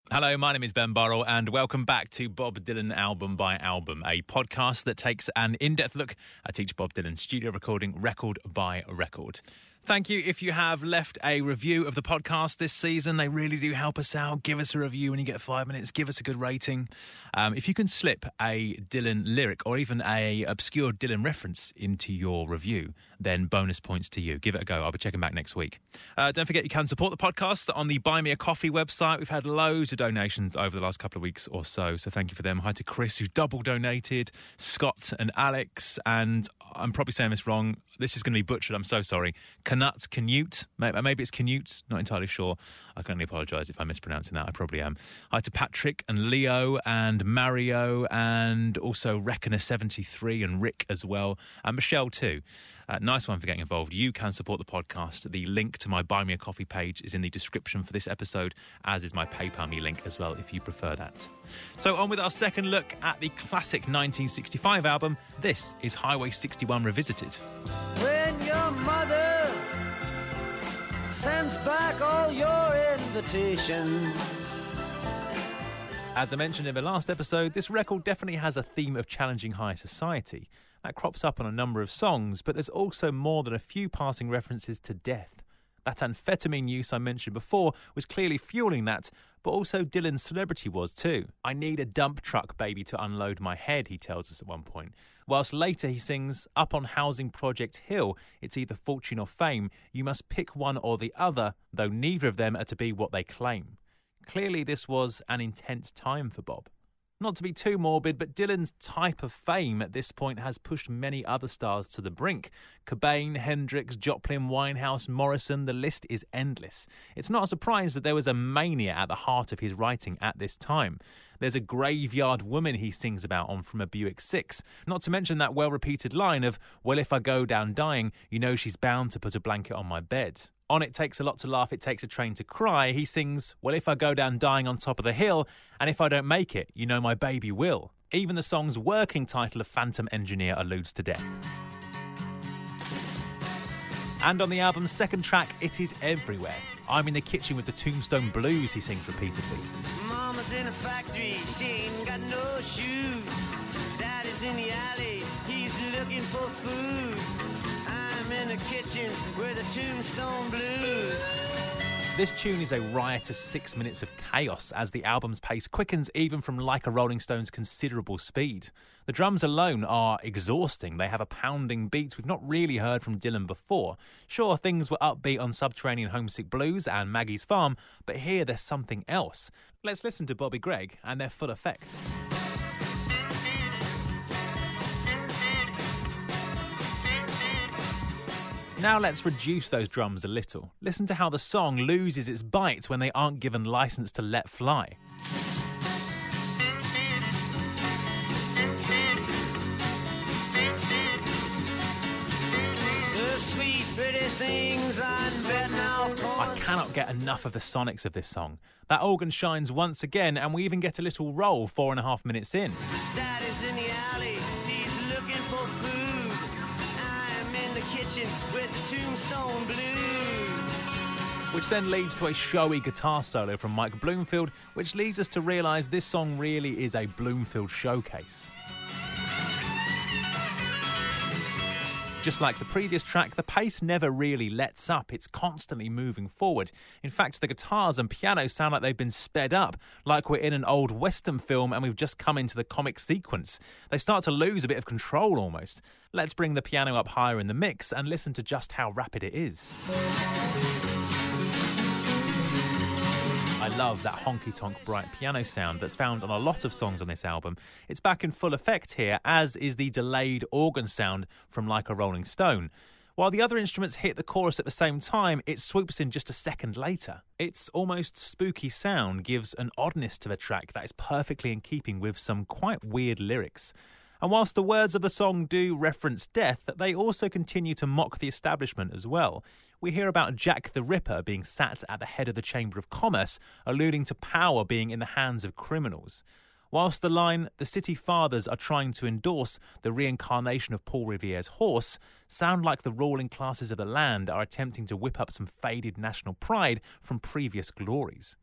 Hello, my name is Ben Burrell and welcome back to Bob Dylan Album by Album, a podcast that takes an in-depth look at each Bob Dylan studio recording record by record. Thank you if you have left a review of the podcast this season. They really do help us out. Give us a review when you get 5 minutes. Give us a good rating. If you can slip a Dylan lyric or even a obscure Dylan reference into your review, then bonus points to you. Give it a go. I'll be checking back next week. Don't forget you can support the podcast on the Buy Me a Coffee website. We've had loads of donations over the last couple of weeks or so thank you for them. Hi to Chris, who double donated, Scott and Alex, and I'm probably saying this wrong. This is going to be butchered. I'm so sorry. Canute. Maybe it's Canute. Not entirely sure. I can only apologise if I'm mispronouncing that. I probably am. Hi to Patrick and Leo and Mario and also Reckoner73 and Rick as well. And Michelle too. Nice one for getting involved. You can support the podcast. The link to my Buy Me a Coffee page is in the description for this episode, as is my PayPal me link as well, if you prefer that. So on with our second look at the classic 1965 album. This is Highway 61 Revisited. When your mother sends back all your invitations. As I mentioned in the last episode, this record definitely has a theme of challenging high society. That crops up on a number of songs, but there's also more than a few passing references to death. That amphetamine use I mentioned before was clearly fueling that, but also Dylan's celebrity was too. I need a dump truck, baby, to unload my head, he tells us at one point. Whilst later he sings, up on Housing Project Hill, it's either fortune or fame, you must pick one or the other, though neither of them are to be what they claim. Clearly this was an intense time for Bob. Not to be too morbid, but Dylan's type of fame at this point has pushed many other stars to the brink. Cobain, Hendrix, Joplin, Winehouse, Morrison, the list is endless. It's not a surprise that there was a mania at the heart of his writing at this time. There's a graveyard woman he sings about on From a Buick 6. Not to mention that well-repeated line of, well, if I go down dying, you know she's bound to put a blanket on my bed. On It Takes a Lot to Laugh, It Takes a Train to Cry, he sings, well, if I go down dying on top of the hill, and if I don't make it, you know my baby will. Even the song's working title of Phantom Engineer alludes to death. And on the album's second track, it is everywhere. I'm in the kitchen with the Tombstone Blues, he sings repeatedly. Mama's in a factory, she ain't got no shoes. Daddy's in the alley, he's looking for food. I'm in the kitchen with the Tombstone Blues. This tune is a riotous 6 minutes of chaos as the album's pace quickens even from Like a Rolling Stone's considerable speed. The drums alone are exhausting. They have a pounding beat we've not really heard from Dylan before. Sure, things were upbeat on Subterranean Homesick Blues and Maggie's Farm, but here there's something else. Let's listen to Bobby Gregg and their Full Effect. Now let's reduce those drums a little. Listen to how the song loses its bite when they aren't given license to let fly. The sweet, pretty things I'm betting off. I cannot get enough of the sonics of this song. That organ shines once again, and we even get a little roll 4.5 minutes in. Daddy's in the alley, he's looking for food. I'm in the kitchen with the Tombstone Blues. Which then leads to a showy guitar solo from Mike Bloomfield, which leads us to realise this song really is a Bloomfield showcase. Just like the previous track, the pace never really lets up. It's constantly moving forward. In fact, the guitars and piano sound like they've been sped up, like we're in an old Western film and we've just come into the comic sequence. They start to lose a bit of control almost. Let's bring the piano up higher in the mix and listen to just how rapid it is. I love that honky-tonk bright piano sound that's found on a lot of songs on this album. It's back in full effect here, as is the delayed organ sound from Like a Rolling Stone. While the other instruments hit the chorus at the same time, it swoops in just a second later. Its almost spooky sound gives an oddness to the track that is perfectly in keeping with some quite weird lyrics. And whilst the words of the song do reference death, they also continue to mock the establishment as well. We hear about Jack the Ripper being sat at the head of the Chamber of Commerce, alluding to power being in the hands of criminals. Whilst the line, the city fathers are trying to endorse the reincarnation of Paul Revere's horse, sound like the ruling classes of the land are attempting to whip up some faded national pride from previous glories.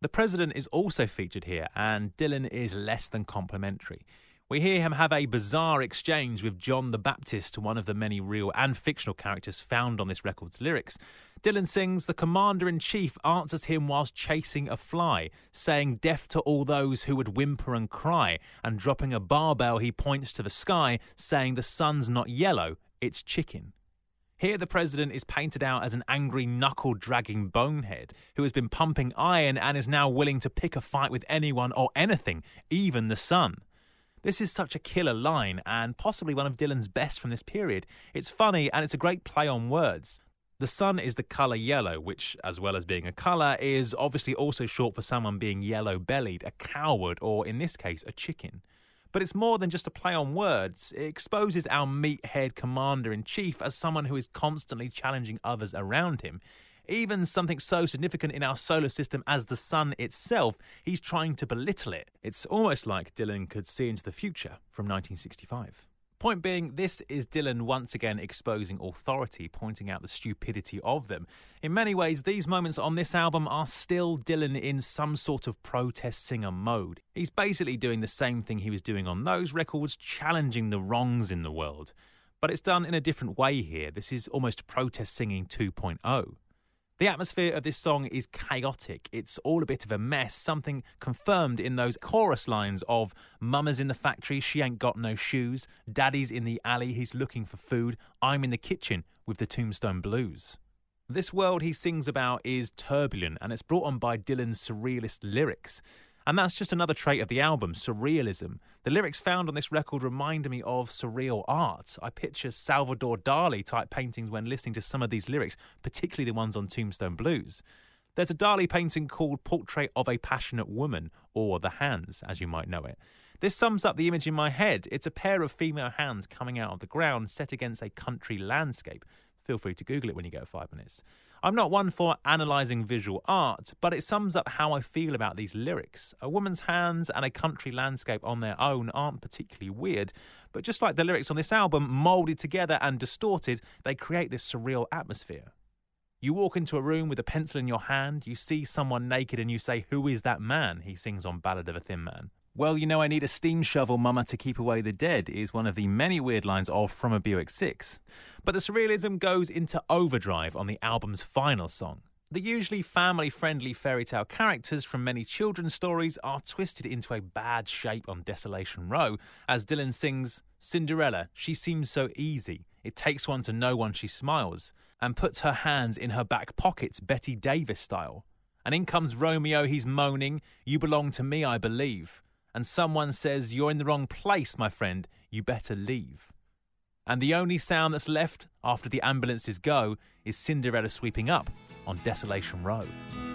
The President is also featured here, and Dylan is less than complimentary. We hear him have a bizarre exchange with John the Baptist, one of the many real and fictional characters found on this record's lyrics. Dylan sings, "The Commander-in-Chief answers him whilst chasing a fly, saying death to all those who would whimper and cry, and dropping a barbell he points to the sky, saying the sun's not yellow, it's chicken." Here the President is painted out as an angry, knuckle-dragging bonehead who has been pumping iron and is now willing to pick a fight with anyone or anything, even the sun. This is such a killer line, and possibly one of Dylan's best from this period. It's funny, and it's a great play on words. The sun is the colour yellow, which, as well as being a colour, is obviously also short for someone being yellow-bellied, a coward, or in this case, a chicken. But it's more than just a play on words. It exposes our meathead commander-in-chief as someone who is constantly challenging others around him. Even something so significant in our solar system as the sun itself, he's trying to belittle it. It's almost like Dylan could see into the future from 1965. Point being, this is Dylan once again exposing authority, pointing out the stupidity of them. In many ways, these moments on this album are still Dylan in some sort of protest singer mode. He's basically doing the same thing he was doing on those records, challenging the wrongs in the world. But it's done in a different way here. This is almost protest singing 2.0. The atmosphere of this song is chaotic. It's all a bit of a mess, something confirmed in those chorus lines of "Mama's in the factory, she ain't got no shoes. Daddy's in the alley, he's looking for food. I'm in the kitchen with the Tombstone Blues." This world he sings about is turbulent, and it's brought on by Dylan's surrealist lyrics. And that's just another trait of the album, surrealism. The lyrics found on this record remind me of surreal art. I picture Salvador Dali-type paintings when listening to some of these lyrics, particularly the ones on Tombstone Blues. There's a Dali painting called Portrait of a Passionate Woman, or The Hands, as you might know it. This sums up the image in my head. It's a pair of female hands coming out of the ground set against a country landscape. Feel free to Google it when you get 5 minutes. I'm not one for analysing visual art, but it sums up how I feel about these lyrics. A woman's hands and a country landscape on their own aren't particularly weird, but just like the lyrics on this album, moulded together and distorted, they create this surreal atmosphere. You walk into a room with a pencil in your hand, you see someone naked and you say, "Who is that man?" he sings on Ballad of a Thin Man. "Well, you know I need a steam shovel, mama, to keep away the dead," is one of the many weird lines of From a Buick 6. But the surrealism goes into overdrive on the album's final song. The usually family-friendly fairy tale characters from many children's stories are twisted into a bad shape on Desolation Row, as Dylan sings, "Cinderella, she seems so easy. It takes one to know one she smiles, and puts her hands in her back pockets, Betty Davis style. And in comes Romeo, he's moaning, 'You belong to me, I believe.' And someone says, 'You're in the wrong place, my friend, you better leave.' And the only sound that's left after the ambulances go is Cinderella sweeping up on Desolation Row."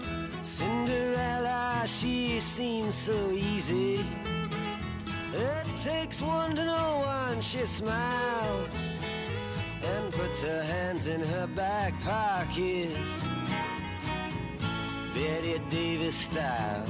Cinderella, she seems so easy. It takes one to know one, she smiles and puts her hands in her back pocket, Betty Davis style.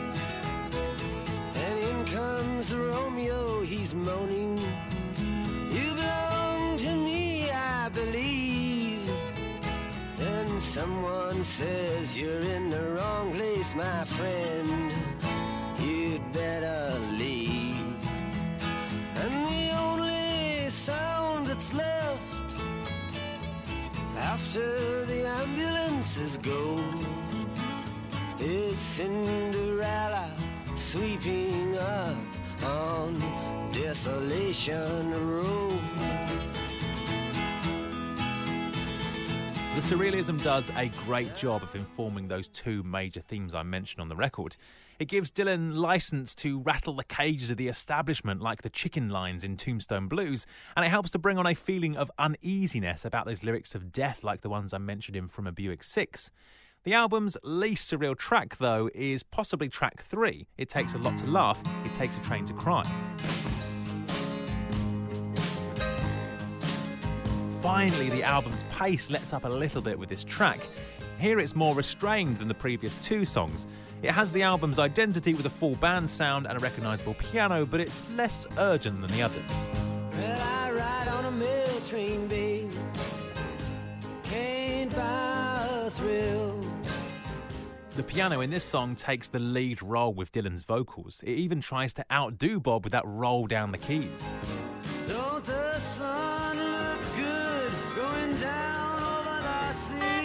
And in comes Romeo, he's moaning, "You belong to me, I believe." Then someone says, "You're in the wrong place, my friend, you'd better leave." And the only sound that's left after the ambulances go is Cinderella sweeping up on Desolation Road. The surrealism does a great job of informing those two major themes I mentioned on the record. It gives Dylan license to rattle the cages of the establishment like the chicken lines in Tombstone Blues, and it helps to bring on a feeling of uneasiness about those lyrics of death like the ones I mentioned in From a Buick 6. The album's least surreal track, though, is possibly track 3. It Takes a Lot to Laugh, It Takes a Train to Cry. Finally, the album's pace lets up a little bit with this track. Here it's more restrained than the previous two songs. It has the album's identity with a full band sound and a recognisable piano, but it's less urgent than the others. Well, I ride on a mail train, babe. Can't buy a thrill. The piano in this song takes the lead role with Dylan's vocals. It even tries to outdo Bob with that roll down the keys. Don't the sun look good going down over the sea?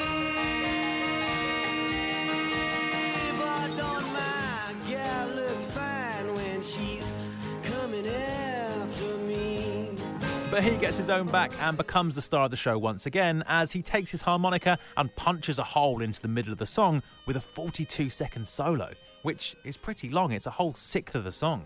But don't my gal look fine when she's coming after me? But he gets his own back and becomes the star of the show once again as he takes his harmonica and punches a hole into the middle of the song with a 42-second solo, which is pretty long. It's a whole sixth of the song.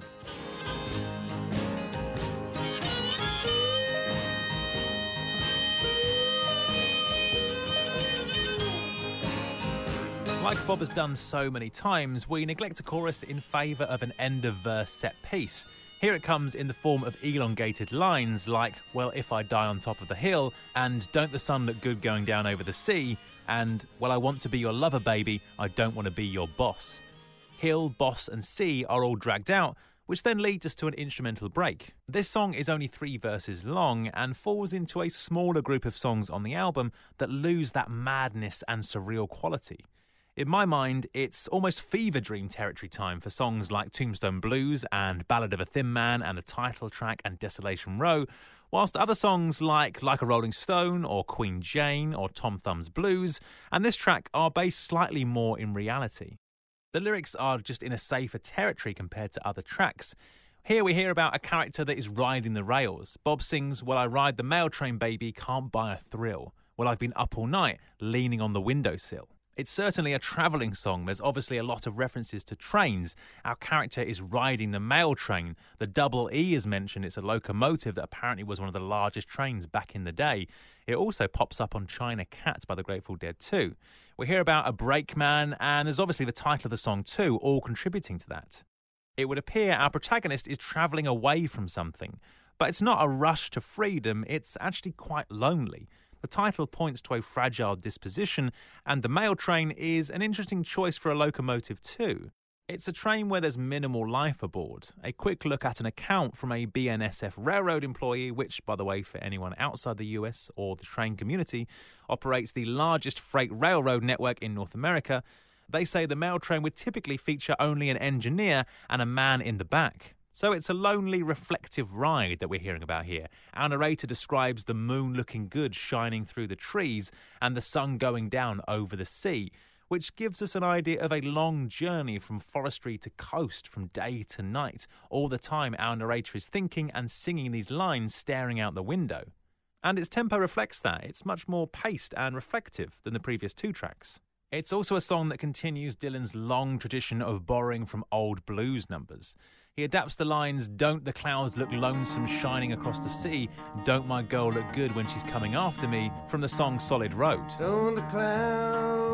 Like Bob has done so many times, we neglect a chorus in favour of an end-of-verse set piece. Here it comes in the form of elongated lines like, well, if I die on top of the hill, and don't the sun look good going down over the sea, and, well, I want to be your lover, baby, I don't want to be your boss. Hill, boss and sea are all dragged out, which then leads us to an instrumental break. This song is only 3 verses long and falls into a smaller group of songs on the album that lose that madness and surreal quality. In my mind, it's almost fever dream territory time for songs like Tombstone Blues and Ballad of a Thin Man and the title track and Desolation Row, whilst other songs like a Rolling Stone or Queen Jane or Tom Thumb's Blues and this track are based slightly more in reality. The lyrics are just in a safer territory compared to other tracks. Here we hear about a character that is riding the rails. Bob sings, well, I ride the mail train, baby, can't buy a thrill. Well, I've been up all night, leaning on the windowsill. It's certainly a travelling song. There's obviously a lot of references to trains. Our character is riding the mail train. The double E is mentioned. It's a locomotive that apparently was one of the largest trains back in the day. It also pops up on China Cat by the Grateful Dead too. We hear about a brakeman, and there's obviously the title of the song too, all contributing to that. It would appear our protagonist is travelling away from something, but it's not a rush to freedom, it's actually quite lonely. The title points to a fragile disposition, and the mail train is an interesting choice for a locomotive too. It's a train where there's minimal life aboard. A quick look at an account from a BNSF railroad employee, which, by the way, for anyone outside the US or the train community, operates the largest freight railroad network in North America. They say the mail train would typically feature only an engineer and a man in the back. So it's a lonely, reflective ride that we're hearing about here. Our narrator describes the moon looking good shining through the trees and the sun going down over the sea, which gives us an idea of a long journey from forestry to coast, from day to night. All the time our narrator is thinking and singing these lines staring out the window. And its tempo reflects that. It's much more paced and reflective than the previous 2 tracks. It's also a song that continues Dylan's long tradition of borrowing from old blues numbers. He adapts the lines, don't the clouds look lonesome shining across the sea, don't my girl look good when she's coming after me, from the song Solid Road. Don't the clouds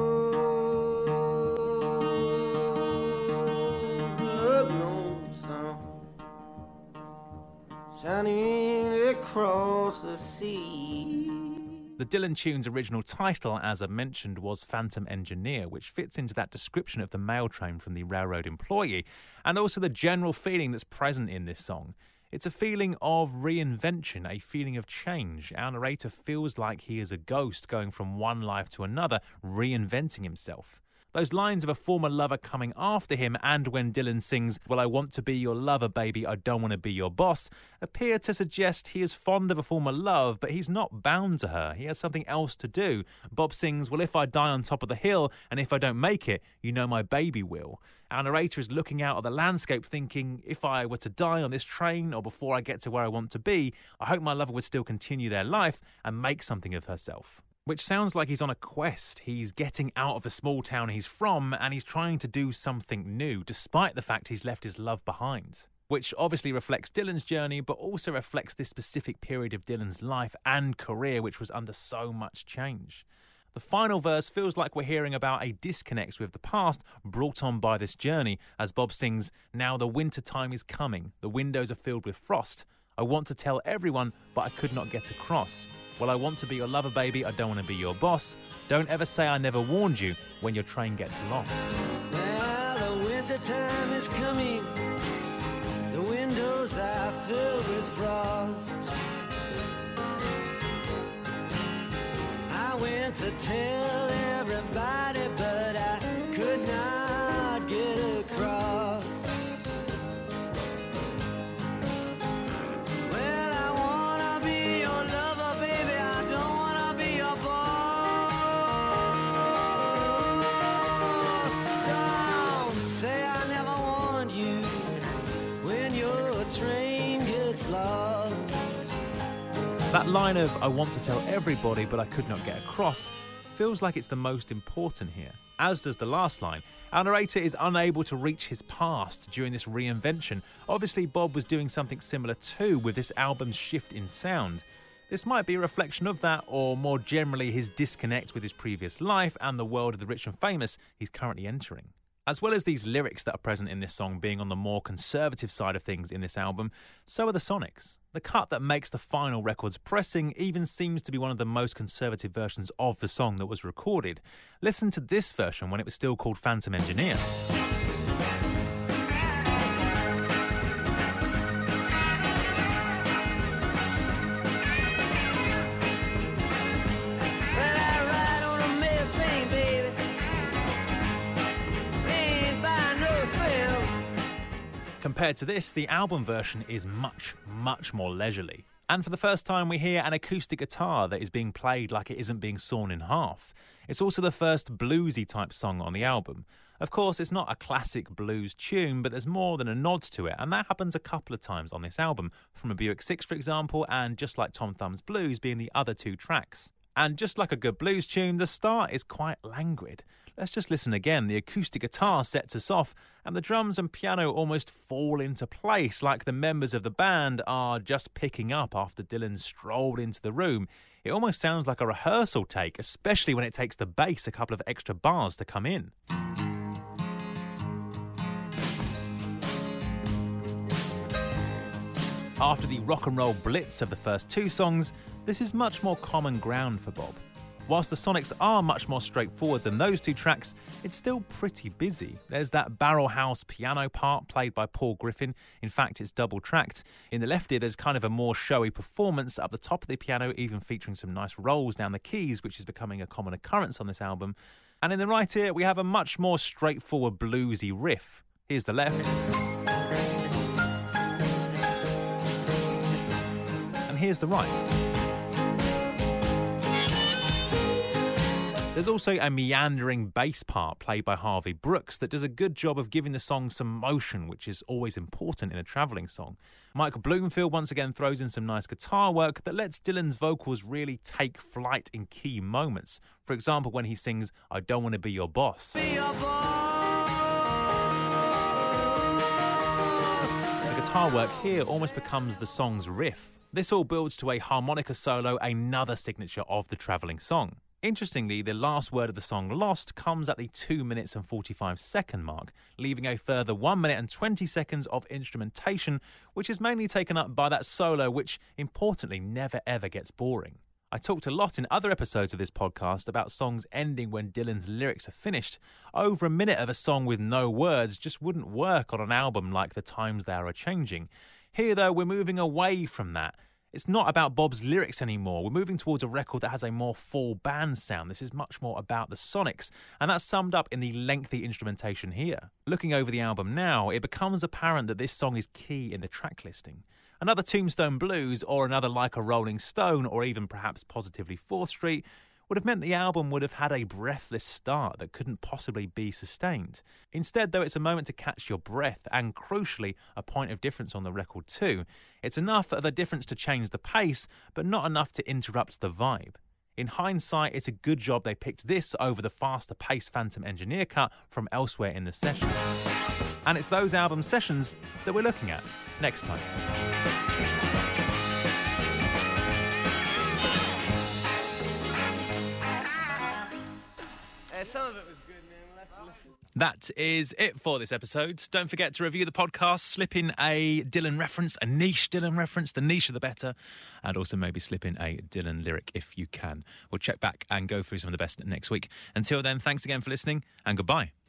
look lonesome shining across the sea? The Dylan tune's original title, as I mentioned, was Phantom Engineer, which fits into that description of the mail train from the railroad employee, and also the general feeling that's present in this song. It's a feeling of reinvention, a feeling of change. Our narrator feels like he is a ghost going from one life to another, reinventing himself. Those lines of a former lover coming after him, and when Dylan sings, well, I want to be your lover, baby, I don't want to be your boss, appear to suggest he is fond of a former love, but he's not bound to her. He has something else to do. Bob sings, well, if I die on top of the hill, and if I don't make it, you know my baby will. Our narrator is looking out at the landscape thinking, if I were to die on this train or before I get to where I want to be, I hope my lover would still continue their life and make something of herself. Which sounds like he's on a quest. He's getting out of the small town he's from and he's trying to do something new, despite the fact he's left his love behind. Which obviously reflects Dylan's journey, but also reflects this specific period of Dylan's life and career, which was under so much change. The final verse feels like we're hearing about a disconnect with the past brought on by this journey, as Bob sings, now the winter time is coming, the windows are filled with frost. I want to tell everyone, but I could not get across. Well, I want to be your lover, baby, I don't want to be your boss. Don't ever say I never warned you when your train gets lost. Now the winter time is coming, the windows are filled with frost. I went to tell everybody, but I could not train gets lost. That line of, I want to tell everybody but I could not get across, feels like it's the most important here, as does the last line. Our narrator is unable to reach his past during this reinvention. Obviously, Bob was doing something similar too with this album's shift in sound. This might be a reflection of that, or more generally his disconnect with his previous life and the world of the rich and famous he's currently entering. As well as these lyrics that are present in this song being on the more conservative side of things in this album, so are the Sonics. The cut that makes the final record's pressing even seems to be one of the most conservative versions of the song that was recorded. Listen to this version when it was still called Phantom Engineer. Compared to this, the album version is much, much more leisurely. And for the first time, we hear an acoustic guitar that is being played like it isn't being sawn in half. It's also the first bluesy type song on the album. Of course, it's not a classic blues tune, but there's more than a nod to it, and that happens a couple of times on this album, from a Buick 6, for example, and Just Like Tom Thumb's Blues being the other two tracks. And just like a good blues tune, the start is quite languid. Let's just listen again. The acoustic guitar sets us off, and the drums and piano almost fall into place, like the members of the band are just picking up after Dylan strolled into the room. It almost sounds like a rehearsal take, especially when it takes the bass a couple of extra bars to come in. After the rock and roll blitz of the first two songs, this is much more common ground for Bob. Whilst the Sonics are much more straightforward than those two tracks, it's still pretty busy. There's that barrel house piano part played by Paul Griffin. In fact, it's double-tracked. In the left ear, there's kind of a more showy performance up the top of the piano, even featuring some nice rolls down the keys, which is becoming a common occurrence on this album. And in the right ear, we have a much more straightforward bluesy riff. Here's the left. And here's the right. There's also a meandering bass part played by Harvey Brooks that does a good job of giving the song some motion, which is always important in a travelling song. Mike Bloomfield once again throws in some nice guitar work that lets Dylan's vocals really take flight in key moments. For example, when he sings, I Don't Want to Be Your Boss. Be your boss. The guitar work here almost becomes the song's riff. This all builds to a harmonica solo, another signature of the travelling song. Interestingly, the last word of the song, Lost, comes at the 2 minutes and 45 second mark, leaving a further 1 minute and 20 seconds of instrumentation, which is mainly taken up by that solo, which, importantly, never ever gets boring. I talked a lot in other episodes of this podcast about songs ending when Dylan's lyrics are finished. Over a minute of a song with no words just wouldn't work on an album like The Times They Are A-Changing. Here, though, we're moving away from that. It's not about Bob's lyrics anymore. We're moving towards a record that has a more full band sound. This is much more about the Sonics, and that's summed up in the lengthy instrumentation here. Looking over the album now, it becomes apparent that this song is key in the track listing. Another Tombstone Blues, or another Like a Rolling Stone, or even perhaps Positively 4th Street, would have meant the album would have had a breathless start that couldn't possibly be sustained. Instead, though, it's a moment to catch your breath, and crucially, a point of difference on the record too. It's enough of a difference to change the pace, but not enough to interrupt the vibe. In hindsight, it's a good job they picked this over the faster-paced Phantom Engineer cut from elsewhere in the sessions. And it's those album sessions that we're looking at next time. Some of it was good, man. We'll have to listen. That is it for this episode. Don't forget to review the podcast, slip in a Dylan reference, a niche Dylan reference, the niche the better, and also maybe slip in a Dylan lyric if you can. We'll check back and go through some of the best next week. Until then, thanks again for listening, and goodbye.